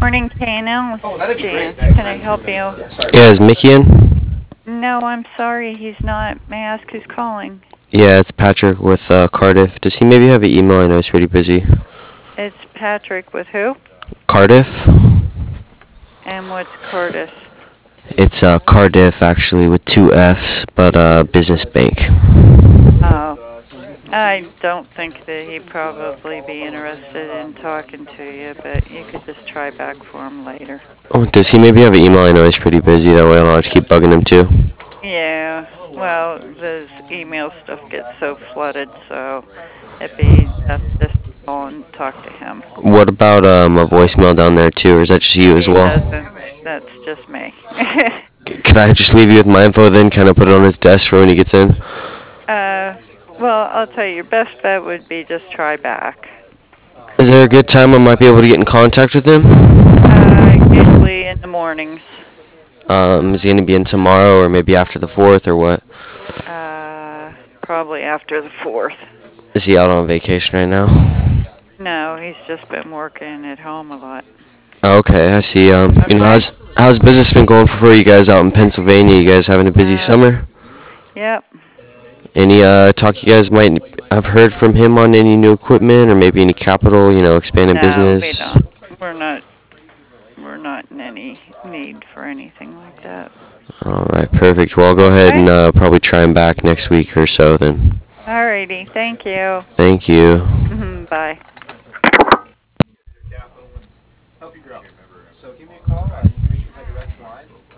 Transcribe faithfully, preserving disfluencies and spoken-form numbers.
Morning, K N L. Oh, This that'd is be great. Jan. Thanks, Can I man. help you? Sorry. Yeah, is Mickey in? No, I'm sorry, he's not. May I ask who's calling? Yeah, it's Patrick with uh, Cardiff. Does he maybe have an email? I know he's pretty busy. It's Patrick with who? Cardiff? And what's Curtis? It's uh, Cardiff, actually, with two F's, but uh, business bank. Oh, I don't think that he'd probably be interested in talking to you, but you could just try back for him later. Oh, does he maybe have an email? I know he's pretty busy. That way I don't have to keep bugging him, too. Yeah, well, this email stuff gets so flooded, so it'd be best just call and talk to him. What about um, a voicemail down there, too, or is that just you as He well? doesn't. That's just me. Could I just leave you with my info then, kind of put it on his desk for when he gets in? Uh, well, I'll tell you, your best bet would be just try back. Is there a good time I might be able to get in contact with him? Uh, usually in the mornings. Um, is he going to be in tomorrow or maybe after the fourth or what? Uh, probably after the fourth. Is he out on vacation right now? No, he's just been working at home a lot. Okay, I see. Um, you know, Okay. how's how's business been going for you guys out in Pennsylvania? You guys having a busy Uh, summer? yep. Any uh talk you guys might have heard from him on any new equipment or maybe any capital, you know, expanding No, we business? don't. We're not. We're not in any need for anything like that. All right, perfect. Well, I'll go ahead Okay. and uh, probably try him back next week or so then. Alrighty. Thank you. Thank you. Mhm. Bye. Help you grow. So give me a call. Uh, you can reach my direct line.